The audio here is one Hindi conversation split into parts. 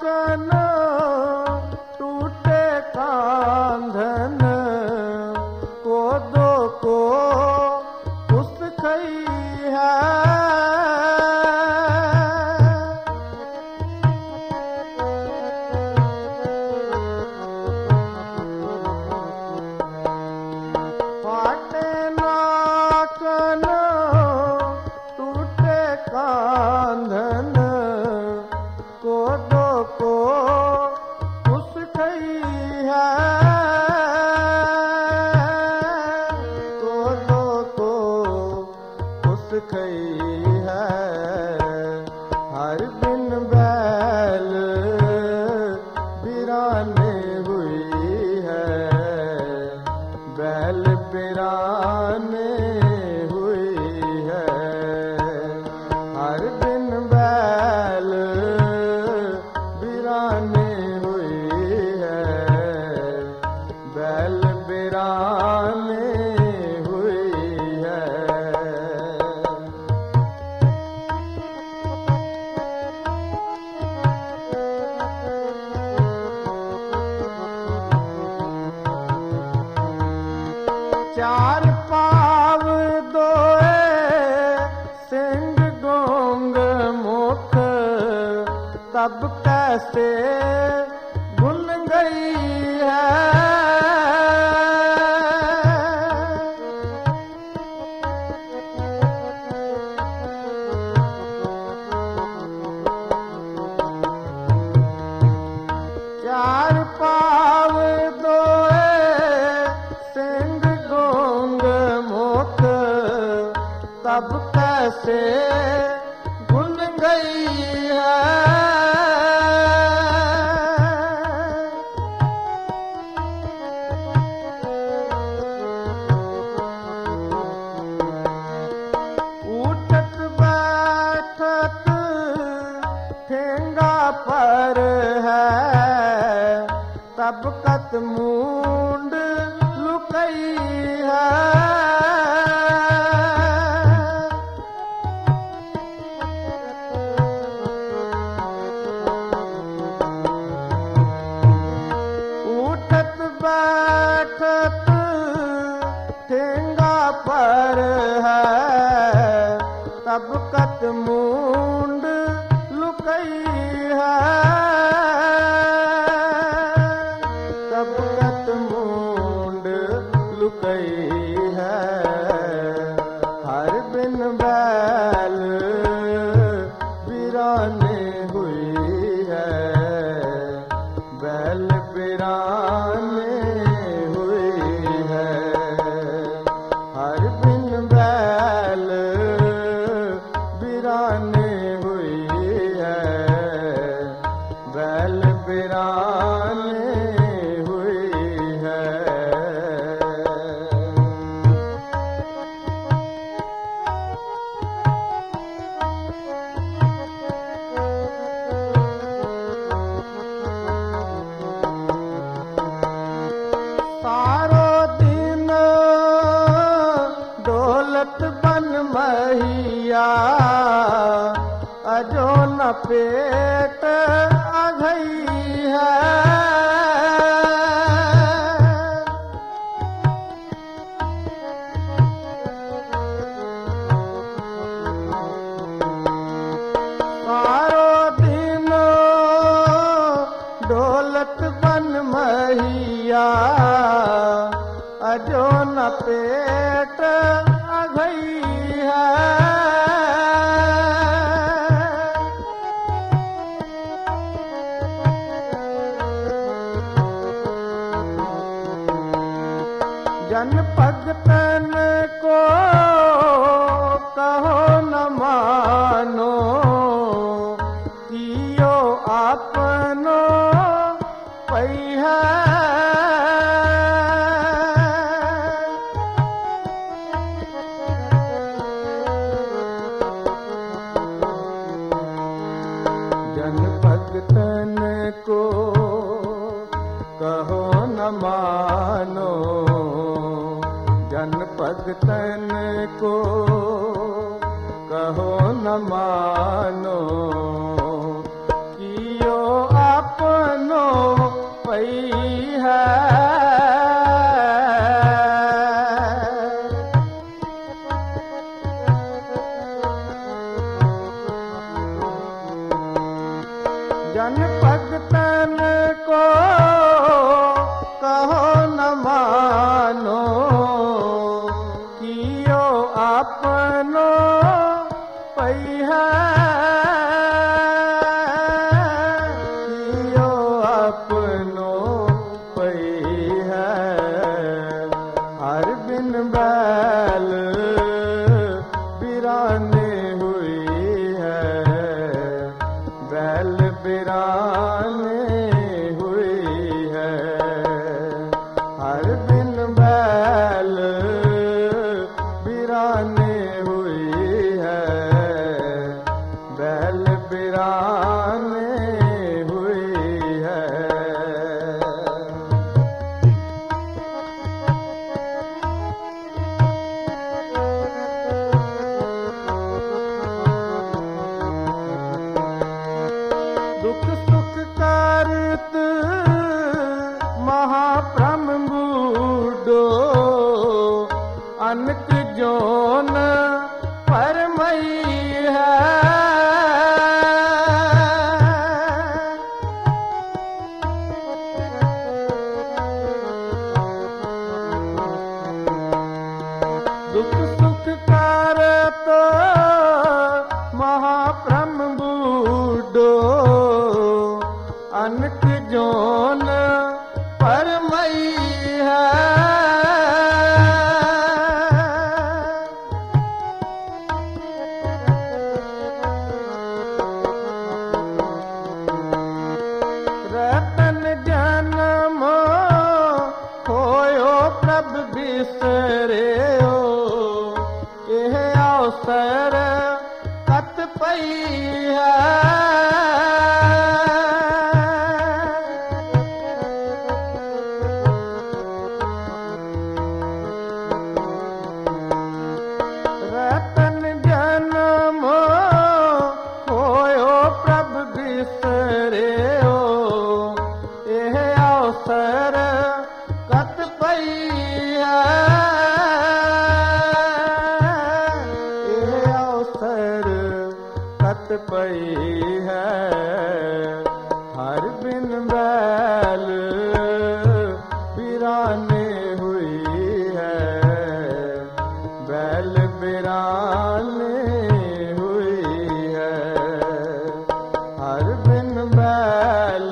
नाकन टूटे कांधन को दो को उस खई है। फाटे नाकन टूटे कांधन को दो को उस खई है। को दो को उस खई है। हर दिन बैल बिराने हुई है। बैल बिराने हुई है। हर दिन बैल बिराने हुई है। बैल बिराने हुई है। चार पाव दोए सिंग गोंग मुख तब कैसे भूल गई है। चार पाव दोए सिंग गोंग मुख तब कैसे भूल गई है। उठत बैठत ठेंगा पर है तब कत मूंड लुकई है। उठत बैठत ठेंगा पर है तब कत मूंड लुकई है। तब कत मूंड लुकई है। हर दिन बैल बिराने हुई है। बैल बिराने हुई है। हर दिन बैल बिराने हुई है। बैल बिराने हुई है। सारो दिन दौलत बन महिया अजो न पेट अघई है। सारो दिन दौलत बन महिया अजो न पेट अघई है। जन भगतन को कहो न मानो कियो आपनो पई है। जन भगतन को कहो न मानो। जन भगतन को कहो न मानो कियो आप जन भगतन को कहो न मानो, कियो आपनो पई है, कियो आपनो पई है। हर बिन बैल बिराने हुई है, बैल बिराने हुई है। हर बिन बैल बिराने हुई है, बैल बिराने हुई है। दुख सुख करत महाप्रम बूढ़ो, अनक जोन परमई है। दुख सुख करत महाप्रम बूढ़ो, अनक जोन परमई है। रतन जन्म होयो प्रभ बिसरियो, यह अवसर कत पई है। रतन जन्म होयो प्रभ बिसरियो, यह अवसर कत पई है। यह अवसर कत पई है। हर बिन बैल बिराने हुई है, बैल बिराने हुई है। हर बिन बैल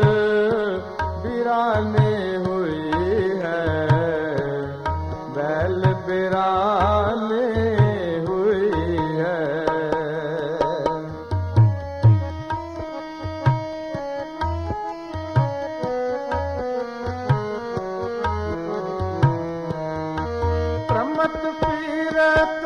बिराने हुई है, बैल बिराने हुई है। प्रमत पीरत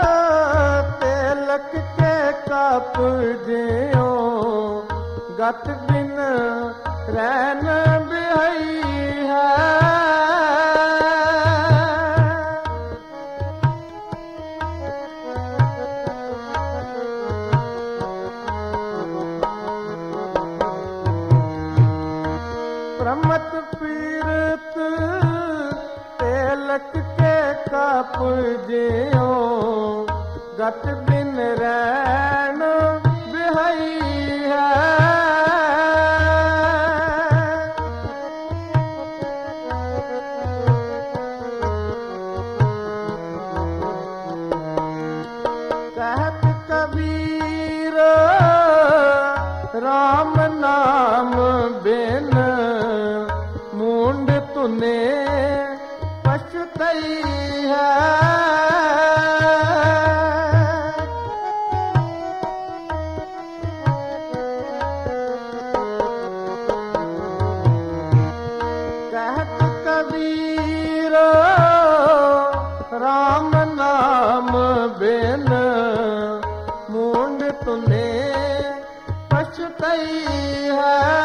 तिलक के कप जियो, गत बिन रैन बिहई है। प्रमत पीरत तिलक के कप जियो, गत बिन रैन बिहई है। कहत कबीर राम नाम बिन, मूंड तूने पछतई है। कहत कबीर राम नाम बिन, मूंड तूने पछतई है।